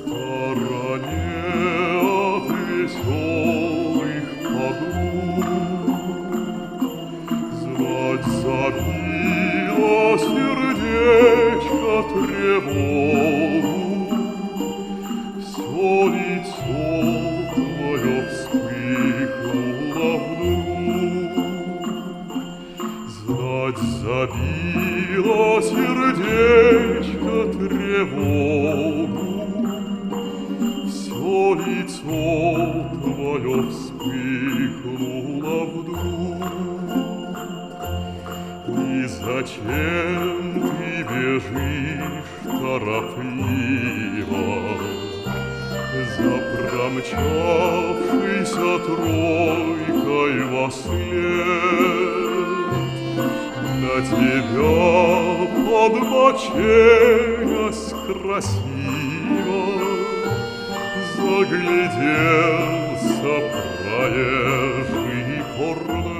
стороне от веселых подруг знать забило сердечко тревогу. Все лицо твое вспыхнуло вдруг, знать забило сердечко тревогу. Все лицо твое вспыхнуло вдруг. И зачем ты бежишь торопливо за промчавшейся тройкой вослед? На тебя подбоченясь красиво загляделся проезжий корнет.